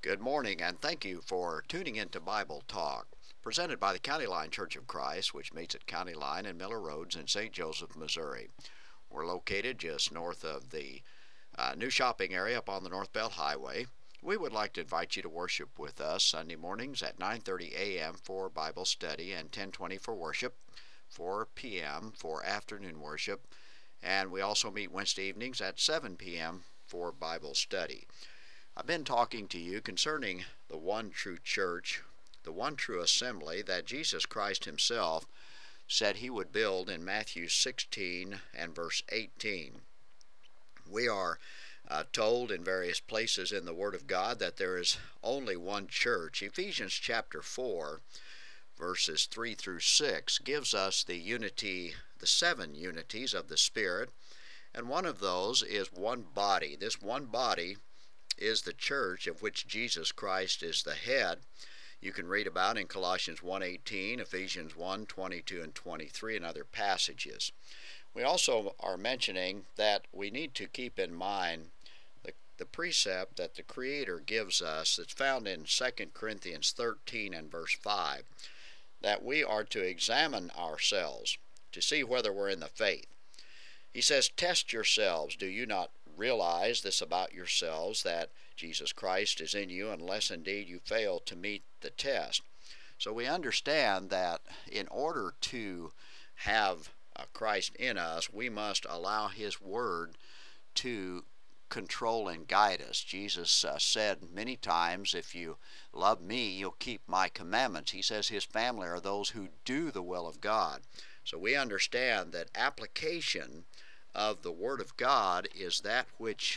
Good morning, and thank you for tuning into Bible Talk, presented by the County Line Church of Christ, which meets at County Line and Miller Roads in St. Joseph, Missouri. We're located just north of the new shopping area up on the North Belt Highway. We would like to invite you to worship with us Sunday mornings at 9:30 a.m. for Bible study and 10:20 for worship, 4 p.m. for afternoon worship, and we also meet Wednesday evenings at 7 p.m. for Bible study. I've been talking to you concerning the one true church, the one true assembly that Jesus Christ himself said he would build in Matthew 16 and verse 18. We are told in various places in the Word of God that there is only one church. Ephesians chapter 4, verses 3 through 6, gives us the unity, the seven unities of the Spirit, and one of those is one body. This one body is the church of which Jesus Christ is the head. You can read about in Colossians 1:18, Ephesians 1:22 and 23, and other passages. We also are mentioning that we need to keep in mind the precept that the Creator gives us that's found in 2 Corinthians 13 and verse 5, that we are to examine ourselves to see whether we're in the faith. He says, "Test yourselves. Do you not realize this about yourselves, that Jesus Christ is in you, unless indeed you fail to meet the test?" So we understand that in order to have Christ in us, we must allow His Word to control and guide us. Jesus said many times, "If you love me, you'll keep my commandments." He says His family are those who do the will of God. So we understand that application of the Word of God is that which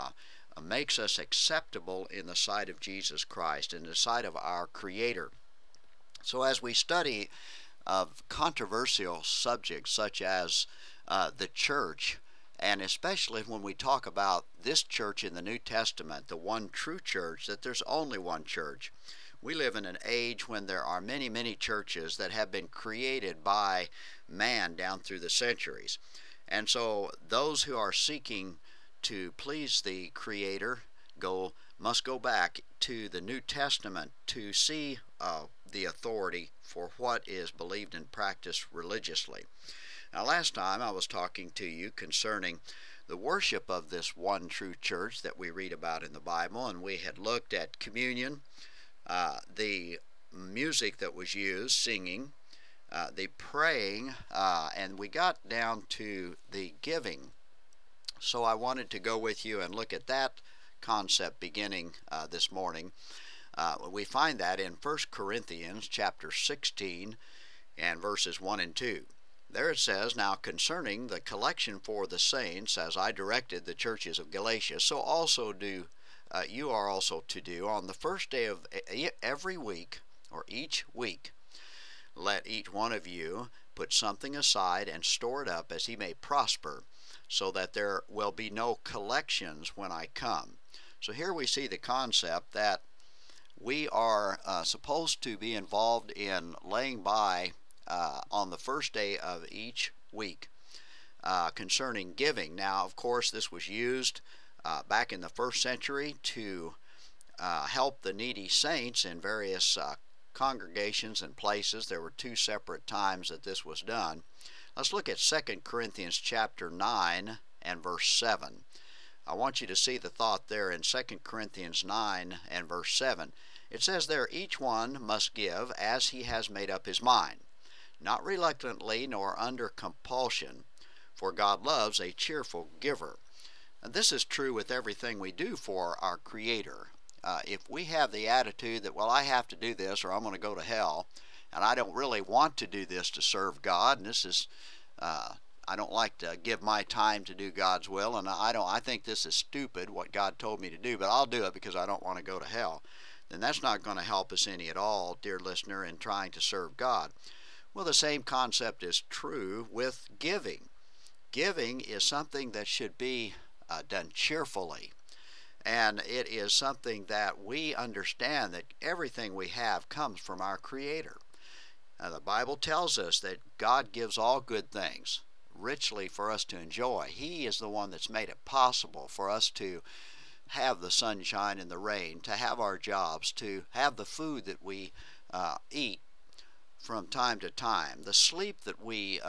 makes us acceptable in the sight of Jesus Christ, in the sight of our Creator. So as we study of controversial subjects such as the church, and especially when we talk about this church in the New Testament, the one true church, that there's only one church. We live in an age when there are many, many churches that have been created by man down through the centuries. And so those who are seeking to please the Creator must go back to the New Testament to see the authority for what is believed and practiced religiously. Now, last time I was talking to you concerning the worship of this one true church that we read about in the Bible, and we had looked at communion, the music that was used, singing, the praying, and we got down to the giving. So I wanted to go with you and look at that concept beginning this morning. We find that in 1 Corinthians chapter 16 and verses 1 and 2. There it says, "Now concerning the collection for the saints, as I directed the churches of Galatia, so also do you are also to do on the first day of every week, or each week. Let each one of you put something aside and store it up as he may prosper, so that there will be no collections when I come." So here we see the concept that we are supposed to be involved in laying by on the first day of each week concerning giving. Now, of course, this was used back in the first century to help the needy saints in various congregations and places. There were two separate times that this was done. Let's look at 2 Corinthians chapter 9 and verse 7. I want you to see the thought there in 2 Corinthians 9 and verse 7. It says there, "Each one must give as he has made up his mind, not reluctantly nor under compulsion, for God loves a cheerful giver." And this is true with everything we do for our Creator. If we have the attitude that, well, I have to do this or I'm going to go to hell, and I don't really want to do this to serve God, and this is I don't like to give my time to do God's will, and I think this is stupid what God told me to do, but I'll do it because I don't want to go to hell. Then that's not going to help us any at all, dear listener, in trying to serve God. Well, the same concept is true with giving. Giving is something that should be done cheerfully, and it is something that we understand that everything we have comes from our Creator. Now, the Bible tells us that God gives all good things richly for us to enjoy. He is the one that's made it possible for us to have the sunshine and the rain, to have our jobs, to have the food that we eat from time to time, the sleep that we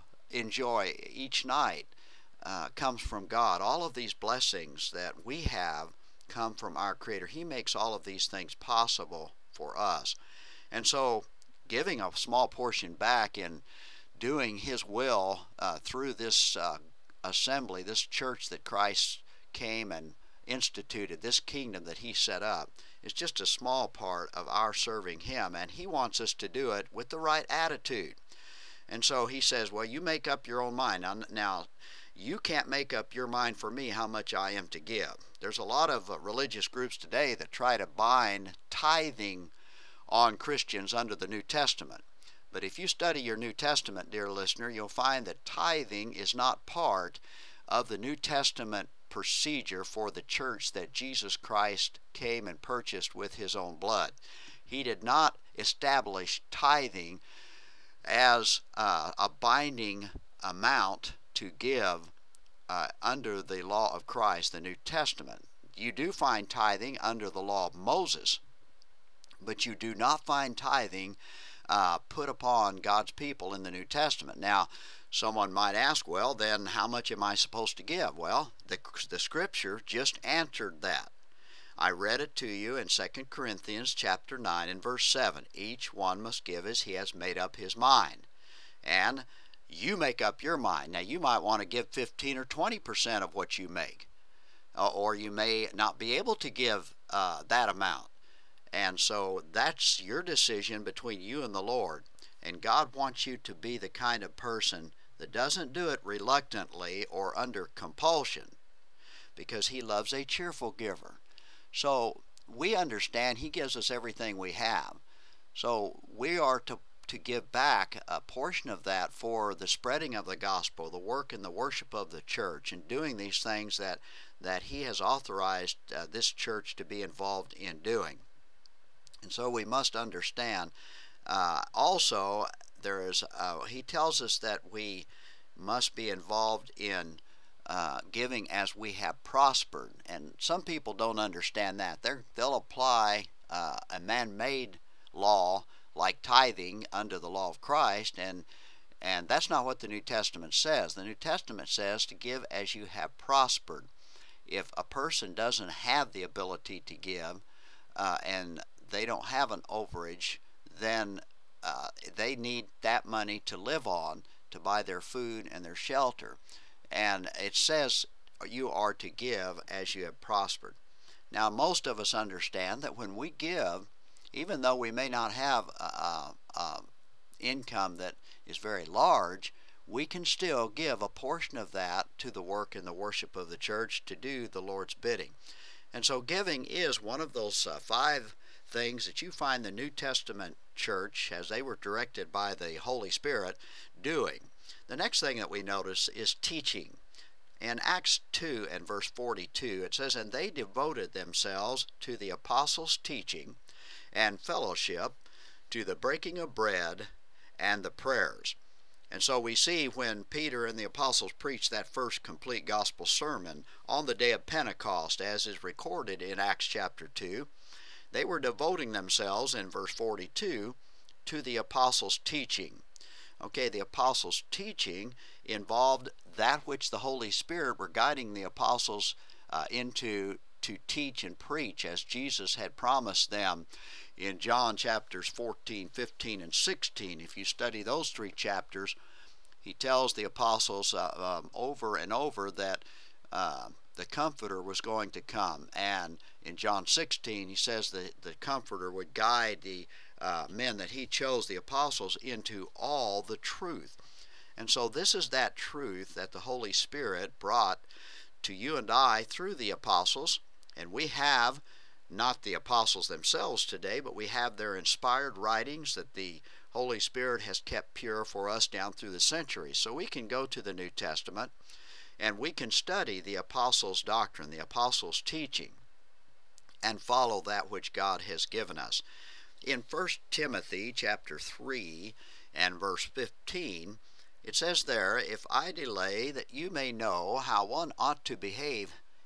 enjoy each night comes from God. All of these blessings that we have come from our Creator. He makes all of these things possible for us. And so giving a small portion back and doing His will through this assembly, this church that Christ came and instituted, this kingdom that He set up, is just a small part of our serving Him. And He wants us to do it with the right attitude. And so He says, well, you make up your own mind. Now you can't make up your mind for me how much I am to give. There's a lot of religious groups today that try to bind tithing on Christians under the New Testament. But if you study your New Testament, dear listener, you'll find that tithing is not part of the New Testament procedure for the church that Jesus Christ came and purchased with His own blood. He did not establish tithing as a binding amount to give under the law of Christ, the New Testament. You do find tithing under the law of Moses, but you do not find tithing put upon God's people in the New Testament. Now, someone might ask, well, then how much am I supposed to give? Well, the Scripture just answered that. I read it to you in 2 Corinthians chapter 9 and verse 7. Each one must give as he has made up his mind. And you make up your mind. Now, you might want to give 15 or 20% of what you make, or you may not be able to give that amount. And so that's your decision between you and the Lord. And God wants you to be the kind of person that doesn't do it reluctantly or under compulsion, because He loves a cheerful giver. So we understand He gives us everything we have. So we are to give back a portion of that for the spreading of the gospel, the work and the worship of the church, and doing these things that He has authorized this church to be involved in doing. And so we must understand also He tells us that we must be involved in giving as we have prospered. And some people don't understand that. They'll apply a man-made law like tithing under the law of Christ, and that's not what the New Testament says. The New Testament says to give as you have prospered. If a person doesn't have the ability to give and they don't have an overage, then they need that money to live on, to buy their food and their shelter. And it says you are to give as you have prospered. Now, most of us understand that when we give, even though we may not have income that is very large, we can still give a portion of that to the work and the worship of the church to do the Lord's bidding. And so giving is one of those 5 things that you find the New Testament church, as they were directed by the Holy Spirit, doing. The next thing that we notice is teaching. In Acts 2 and verse 42, it says, and they devoted themselves to the apostles' teaching and fellowship, to the breaking of bread and the prayers. And so we see when Peter and the apostles preached that first complete gospel sermon on the day of Pentecost, as is recorded in Acts chapter 2, they were devoting themselves, in verse 42, to the apostles' teaching. Okay, the apostles' teaching involved that which the Holy Spirit were guiding the apostles into to teach and preach, as Jesus had promised them in John chapters 14, 15, and 16. If you study those 3 chapters, He tells the apostles over and over that the Comforter was going to come. And in John 16, He says that the Comforter would guide the men that He chose, the apostles, into all the truth. And so this is that truth that the Holy Spirit brought to you and I through the apostles. And we have not the apostles themselves today, but we have their inspired writings that the Holy Spirit has kept pure for us down through the centuries. So we can go to the New Testament and we can study the apostles' doctrine, the apostles' teaching, and follow that which God has given us. In 1 Timothy chapter 3 and verse 15, it says there, if I delay, that you may know how one ought to behave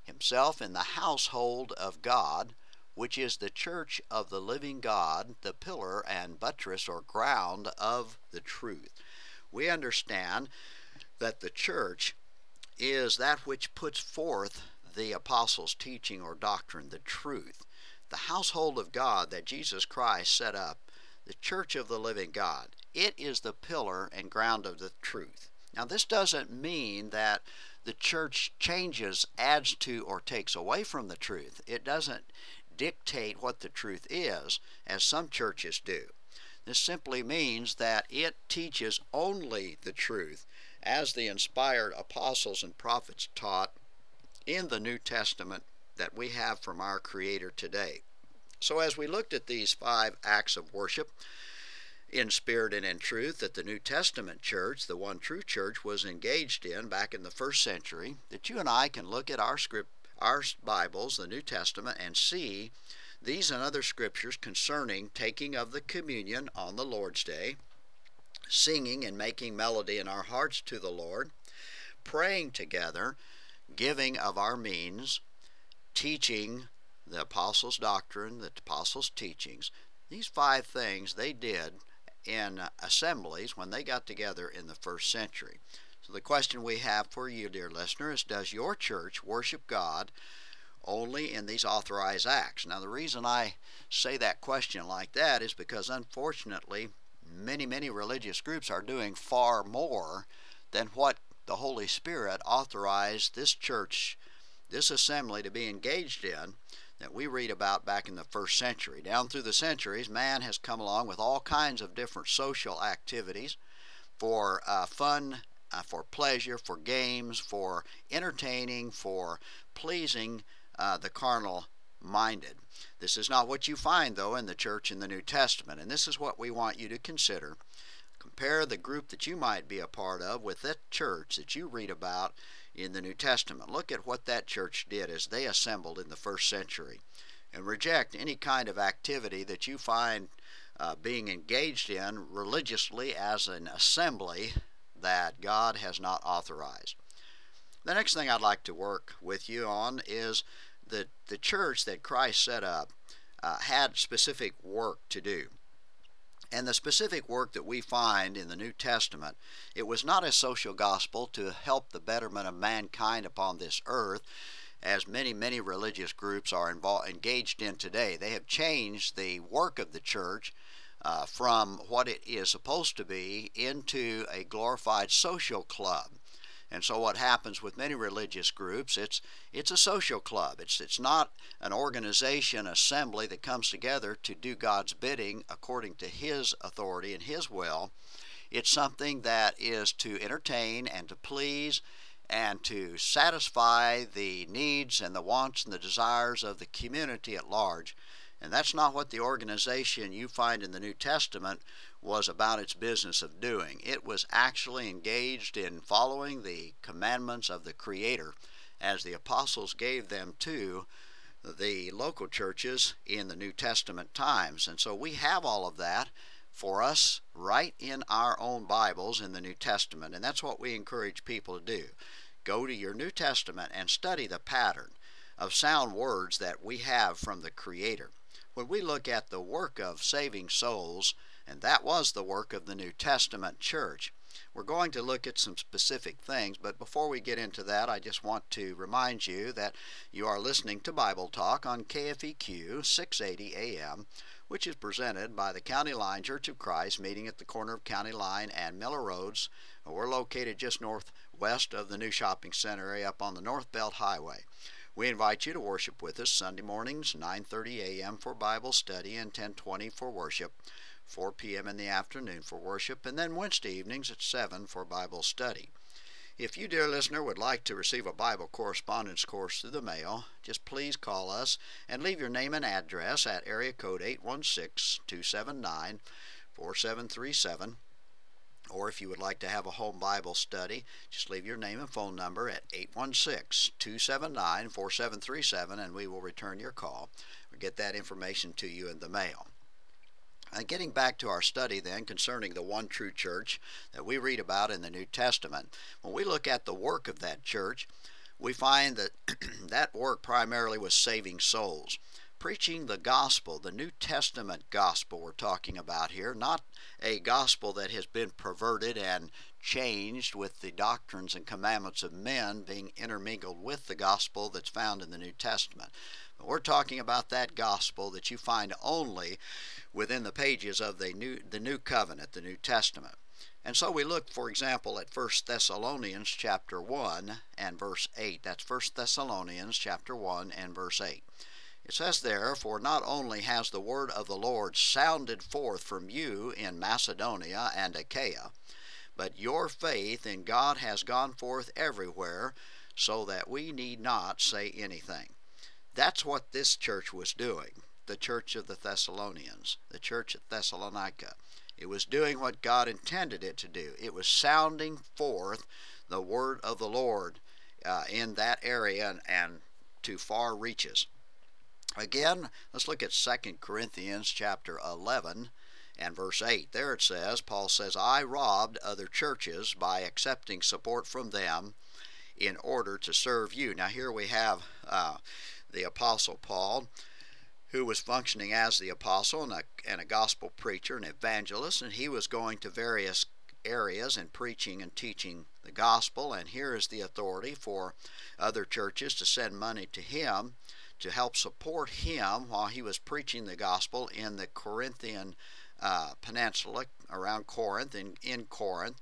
himself in the household of God, which is the church of the living God, the pillar and buttress or ground of the truth. We understand that the church is that which puts forth the apostles' teaching or doctrine, the truth. The household of God that Jesus Christ set up, the church of the living God, it is the pillar and ground of the truth. Now, this doesn't mean that the church changes, adds to, or takes away from the truth. It doesn't dictate what the truth is, as some churches do. This simply means that it teaches only the truth, as the inspired apostles and prophets taught in the New Testament that we have from our Creator today. So as we looked at these 5 acts of worship in spirit and in truth that the New Testament church, the one true church, was engaged in back in the first century, that you and I can look at our Bibles, the New Testament, and see these and other scriptures concerning taking of the communion on the Lord's Day, singing and making melody in our hearts to the Lord, praying together, giving of our means, teaching the apostles' doctrine, the apostles' teachings. These 5 things they did in assemblies when they got together in the first century. So the question we have for you, dear listener, is does your church worship God only in these authorized acts? Now, the reason I say that question like that is because, unfortunately, many religious groups are doing far more than what the Holy Spirit authorized this church, this assembly, to be engaged in, that we read about back in the first century. Down through the centuries, man has come along with all kinds of different social activities for fun, for pleasure, for games, for entertaining, for pleasing the carnal minded. This is not what you find, though, in the church in the New Testament, and this is what we want you to consider. Compare the group that you might be a part of with that church that you read about in the New Testament. Look at what that church did as they assembled in the first century, and reject any kind of activity that you find being engaged in religiously as an assembly that God has not authorized. The next thing I'd like to work with you on is that the church that Christ set up had specific work to do. And the specific work that we find in the New Testament, it was not a social gospel to help the betterment of mankind upon this earth, as many religious groups are engaged in today. They have changed the work of the church from what it is supposed to be into a glorified social club. And so what happens with many religious groups, it's a social club. It's not an organization, assembly that comes together to do God's bidding according to His authority and His will. It's something that is to entertain and to please and to satisfy the needs and the wants and the desires of the community at large. And that's not what the organization you find in the New Testament was about its business of doing. It was actually engaged in following the commandments of the Creator as the apostles gave them to the local churches in the New Testament times. And so we have all of that for us right in our own Bibles in the New Testament. And that's what we encourage people to do. Go to your New Testament and study the pattern of sound words that we have from the Creator. When we look at the work of saving souls, and that was the work of the New Testament church, we're going to look at some specific things, but before we get into that, I just want to remind you that you are listening to Bible Talk on KFEQ 680 AM, which is presented by the County Line Church of Christ, meeting at the corner of County Line and Miller Roads. We're located just northwest of the new shopping center area up on the North Belt Highway. We invite you to worship with us Sunday mornings, 9:30 a.m. for Bible study and 10:20 for worship, 4 p.m. in the afternoon for worship, and then Wednesday evenings at 7 for Bible study. If you, dear listener, would like to receive a Bible correspondence course through the mail, just please call us and leave your name and address at area code 816-279-4737. Or if you would like to have a home Bible study, just leave your name and phone number at 816-279-4737, and we will return your call or get that information to you in the mail. Getting back to our study then concerning the one true church that we read about in the New Testament, when we look at the work of that church, we find that that work primarily was saving souls. Preaching the gospel, the New Testament gospel we're talking about here, not a gospel that has been perverted and changed with the doctrines and commandments of men being intermingled with the gospel that's found in the New Testament. But we're talking about that gospel that you find only within the pages of the New Covenant, the New Testament. And so we look, for example, at 1 Thessalonians chapter 1 and verse 8. That's 1 Thessalonians chapter 1 and verse 8. It says there, "For not only has the word of the Lord sounded forth from you in Macedonia and Achaia, but your faith in God has gone forth everywhere, so that we need not say anything." That's what this church was doing, the church of the Thessalonians, the church at Thessalonica. It was doing what God intended it to do. It was sounding forth the word of the Lord in that area and to far reaches. Again, let's look at 2 Corinthians chapter 11 and verse 8. There it says, Paul says, "I robbed other churches by accepting support from them in order to serve you." Now here we have the Apostle Paul, who was functioning as the apostle and a gospel preacher, an evangelist, and he was going to various areas and preaching and teaching the gospel. And here is the authority for other churches to send money to him to help support him while he was preaching the gospel in the Corinthian peninsula around Corinth, in Corinth.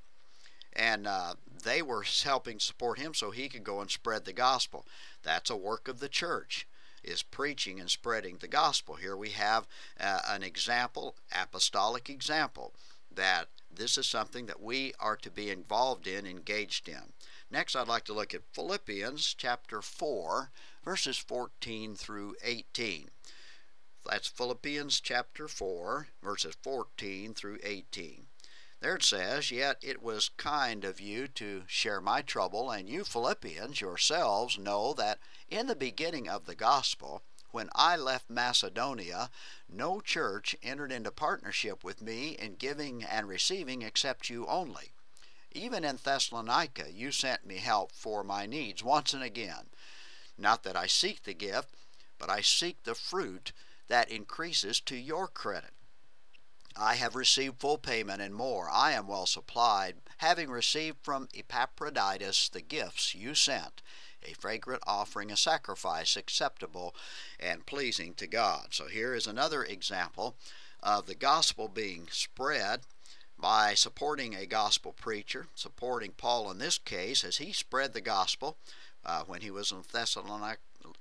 And they were helping support him so he could go and spread the gospel. That's a work of the church, is preaching and spreading the gospel. Here we have an example, apostolic example, that this is something that we are to be involved in, engaged in. Next, I'd like to look at Philippians chapter 4, verses 14 through 18. That's Philippians chapter 4, verses 14 through 18. There it says, "Yet it was kind of you to share my trouble, and you Philippians yourselves know that in the beginning of the gospel, when I left Macedonia, no church entered into partnership with me in giving and receiving except you only. Even in Thessalonica you sent me help for my needs once and again. Not that I seek the gift, but I seek the fruit that increases to your credit. I have received full payment and more. I am well supplied, having received from Epaphroditus the gifts you sent, a fragrant offering, a sacrifice acceptable and pleasing to God." So here is another example of the gospel being spread by supporting a gospel preacher, supporting Paul in this case as he spread the gospel when he was in Thessalonica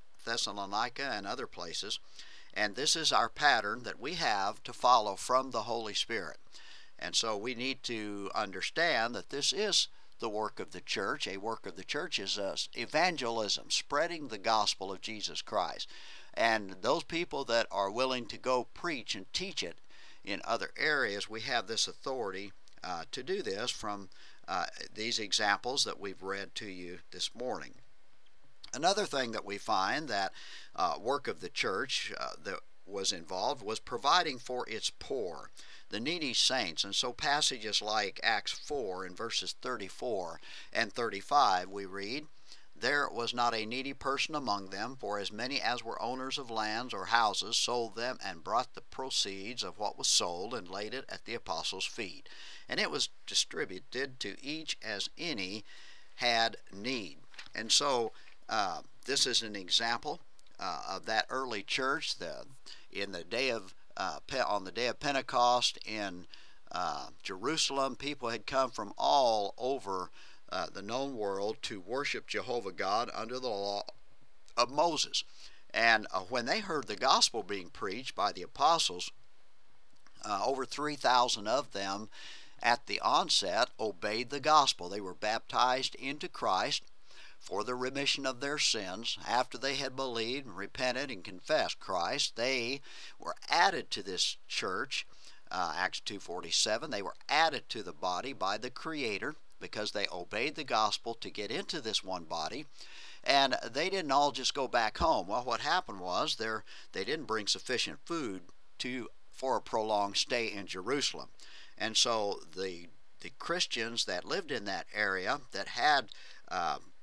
and other places. And this is our pattern that we have to follow from the Holy Spirit. And so we need to understand that this is the work of the church. A work of the church is evangelism, spreading the gospel of Jesus Christ. And those people that are willing to go preach and teach it in other areas, we have this authority to do this from these examples that we've read to you this morning. Another thing that we find that work of the church that was involved was providing for its poor, the needy saints. And so passages like Acts 4 in verses 34 and 35 we read, "There was not a needy person among them, for as many as were owners of lands or houses sold them and brought the proceeds of what was sold and laid it at the apostles' feet. And it was distributed to each as any had need." And so this is an example of that early church. On the day of Pentecost in Jerusalem, people had come from all over the known world to worship Jehovah God under the law of Moses. And when they heard the gospel being preached by the apostles, over 3,000 of them at the onset obeyed the gospel. They were baptized into Christ for the remission of their sins. After they had believed, repented, and confessed Christ, they were added to this church. Acts 2:47, they were added to the body by the Creator because they obeyed the gospel to get into this one body. And they didn't all just go back home. Well, what happened was they didn't bring sufficient food for a prolonged stay in Jerusalem. And so the Christians that lived in that area that had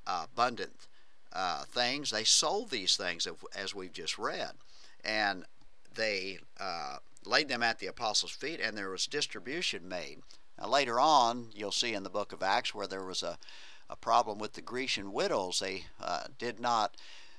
abundant things. They sold these things, as we've just read, and they laid them at the apostles' feet, and there was distribution made. Now, later on, you'll see in the book of Acts where there was a problem with the Grecian widows. They did not.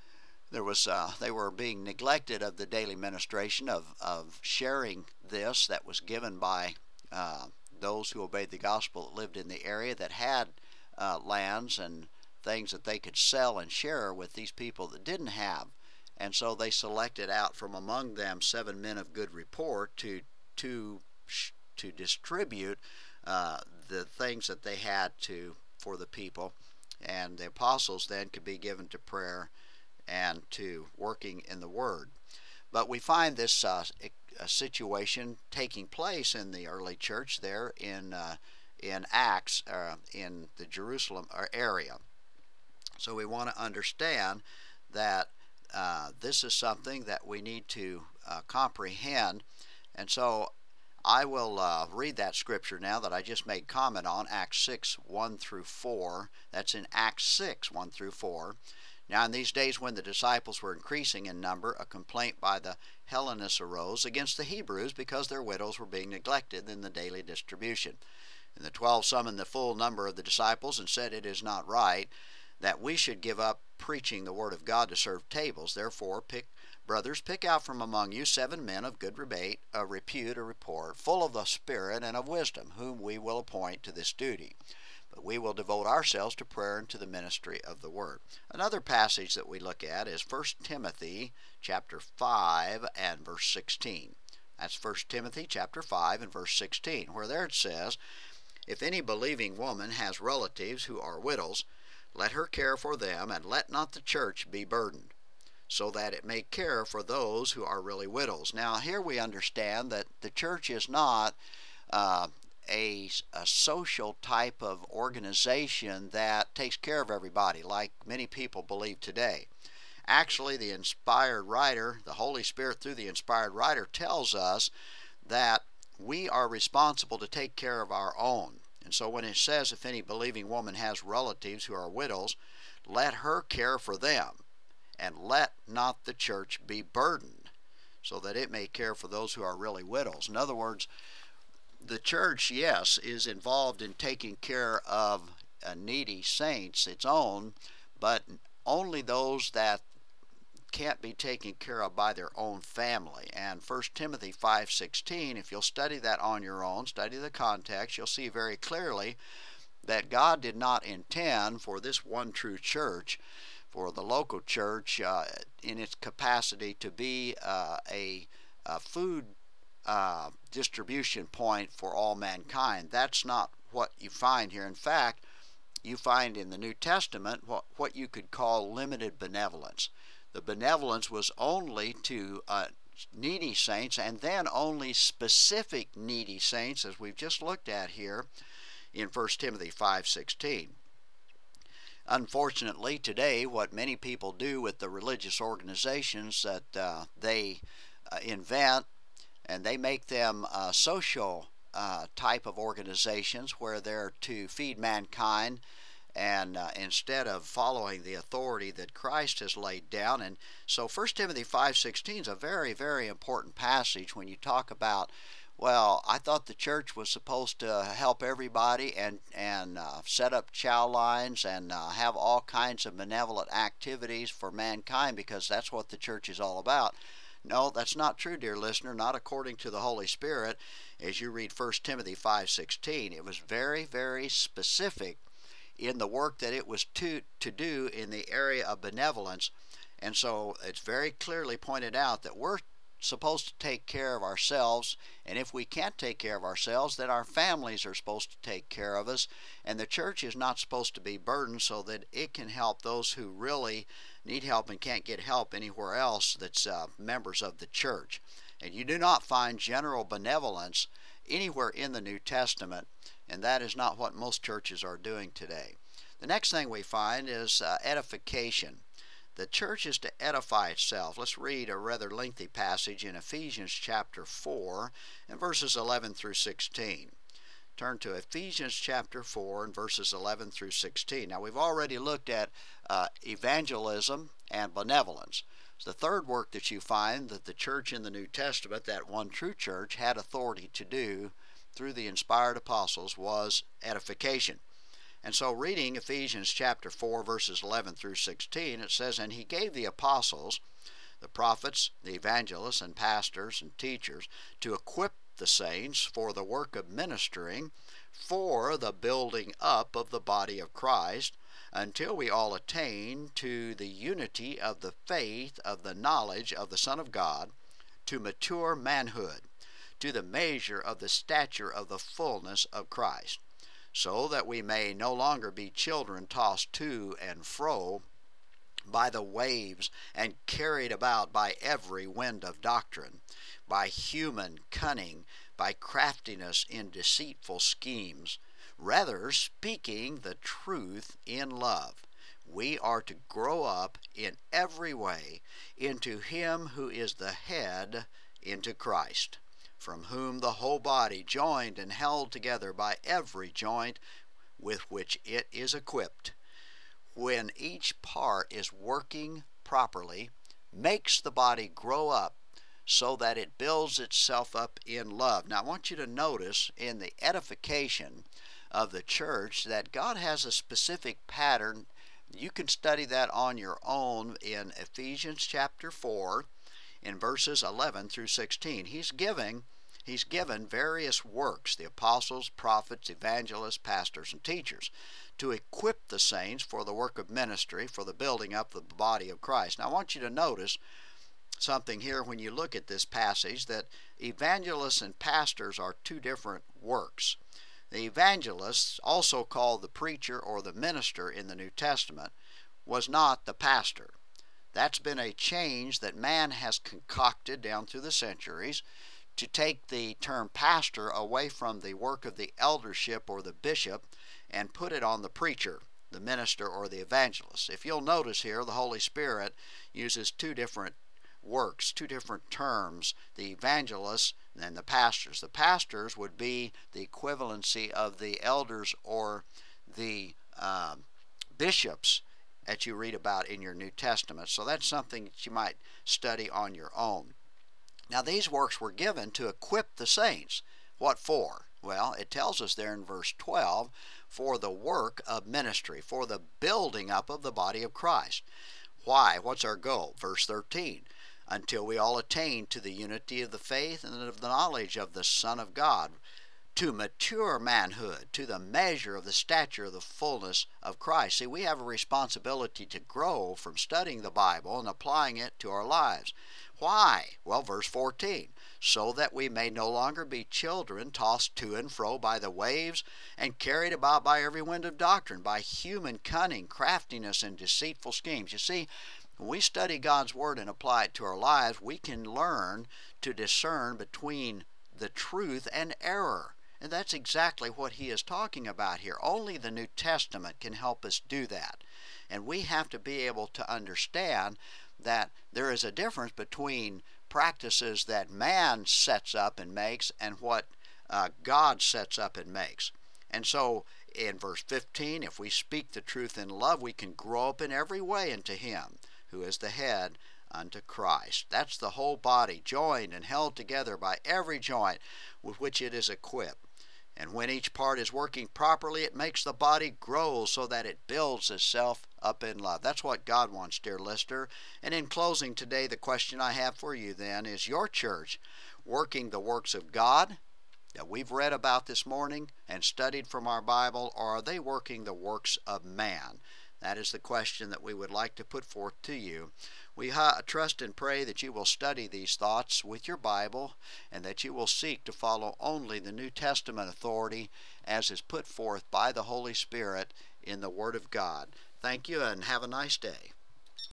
They were being neglected of the daily ministration of sharing this that was given by those who obeyed the gospel that lived in the area, that had lands and things that they could sell and share with these people that didn't have. And so they selected out from among them 7 men of good report to distribute the things that they had for the people, and the apostles then could be given to prayer and to working in the Word. But we find this situation taking place in the early church there in Acts, in the Jerusalem area. So we want to understand that this is something that we need to comprehend. And so I will read that scripture now that I just made comment on, Acts 6, 1 through 4. That's in Acts 6, 1 through 4. Now in these days when the disciples were increasing in number, a complaint by the Hellenists arose against the Hebrews because their widows were being neglected in the daily distribution. And the 12 summoned the full number of the disciples and said, "It is not right that we should give up preaching the word of God to serve tables. Therefore, brothers, pick out from among you 7 men of good repute, a report, full of the Spirit and of wisdom, whom we will appoint to this duty. But we will devote ourselves to prayer and to the ministry of the word." Another passage that we look at is 1 Timothy chapter 5 and verse 16. That's 1 Timothy chapter 5 and verse 16, where there it says, "If any believing woman has relatives who are widows, let her care for them, and let not the church be burdened, so that it may care for those who are really widows." Now here we understand that the church is not a social type of organization that takes care of everybody like many people believe today. Actually, the inspired writer, the Holy Spirit through the inspired writer, tells us that we are responsible to take care of our own. And so when it says, if any believing woman has relatives who are widows, let her care for them, and let not the church be burdened, so that it may care for those who are really widows. In other words, the church, yes, is involved in taking care of needy saints, its own, but only those that can't be taken care of by their own family. And 1 Timothy 5:16, if you'll study that on your own, study the context, you'll see very clearly that God did not intend for this one true church, for the local church in its capacity to be a food distribution point for all mankind. That's not what you find here. In fact, you find in the New Testament what you could call limited benevolence. The benevolence was only to needy saints, and then only specific needy saints, as we've just looked at here in 1 Timothy 5:16. Unfortunately, today, what many people do with the religious organizations that they invent, and they make them social type of organizations where they're to feed mankind, and instead of following the authority that Christ has laid down. And so 1 Timothy 5:16 is a very, very important passage when you talk about, well, I thought the church was supposed to help everybody and set up chow lines and have all kinds of benevolent activities for mankind, because that's what the church is all about. No, that's not true, dear listener, not according to the Holy Spirit. As you read 1 Timothy 5:16, it was very, very specific in the work that it was to do in the area of benevolence. And so it's very clearly pointed out that we're supposed to take care of ourselves, and if we can't take care of ourselves, then our families are supposed to take care of us, and the church is not supposed to be burdened, so that it can help those who really need help and can't get help anywhere else that's members of the church. And you do not find general benevolence anywhere in the New Testament, and that is not what most churches are doing today. The next thing we find is edification. The church is to edify itself. Let's read a rather lengthy passage in Ephesians chapter 4 and verses 11 through 16. turn to Ephesians chapter 4 and verses 11 through 16. Now, we've already looked at evangelism and benevolence. It's the third work that you find that the church in the New Testament, that one true church, had authority to do through the inspired apostles was edification. And so reading Ephesians chapter 4 verses 11 through 16, it says, "And he gave the apostles, the prophets, the evangelists, and pastors and teachers to equip the saints for the work of ministering, for the building up of the body of Christ, until we all attain to the unity of the faith of the knowledge of the Son of God, to mature manhood, to the measure of the stature of the fullness of Christ, so that we may no longer be children tossed to and fro by the waves and carried about by every wind of doctrine, by human cunning, by craftiness in deceitful schemes. Rather, speaking the truth in love, we are to grow up in every way into Him who is the head, into Christ, from whom the whole body, joined and held together by every joint with which it is equipped, when each part is working properly, makes the body grow up so that it builds itself up in love." Now I want you to notice in the edification of the church that God has a specific pattern. You can study that on your own in Ephesians chapter 4 in verses 11 through 16. He's given various works, the apostles, prophets, evangelists, pastors, and teachers, to equip the saints for the work of ministry, for the building up of the body of Christ. Now I want you to notice something here when you look at this passage, that evangelists and pastors are two different works. The evangelist, also called the preacher or the minister in the New Testament, was not the pastor. That's been a change that man has concocted down through the centuries to take the term pastor away from the work of the eldership or the bishop and put it on the preacher, the minister, or the evangelist. If you'll notice here, the Holy Spirit uses two different works, two different terms, the evangelists and the pastors. The pastors would be the equivalency of the elders or the bishops that you read about in your New Testament. So that's something that you might study on your own. Now these works were given to equip the saints. What for? Well, it tells us there in verse 12, for the work of ministry, for the building up of the body of Christ. Why? What's our goal? Verse 13, until we all attain to the unity of the faith and of the knowledge of the Son of God, to mature manhood, to the measure of the stature of the fullness of Christ. See, we have a responsibility to grow from studying the Bible and applying it to our lives. Why? Well, verse 14, so that we may no longer be children tossed to and fro by the waves and carried about by every wind of doctrine, by human cunning, craftiness, and deceitful schemes. You see, when we study God's Word and apply it to our lives, we can learn to discern between the truth and error. And that's exactly what he is talking about here. Only the New Testament can help us do that. And we have to be able to understand that there is a difference between practices that man sets up and makes and what God sets up and makes. And so in verse 15, if we speak the truth in love, we can grow up in every way into Him who is the head, unto Christ. That's the whole body, joined and held together by every joint with which it is equipped. And when each part is working properly, it makes the body grow so that it builds itself up in love. That's what God wants, dear listener. And in closing today, the question I have for you then is, your church working the works of God that we've read about this morning and studied from our Bible, or are they working the works of man? That is the question that we would like to put forth to you. We trust and pray that you will study these thoughts with your Bible and that you will seek to follow only the New Testament authority as is put forth by the Holy Spirit in the Word of God. Thank you and have a nice day.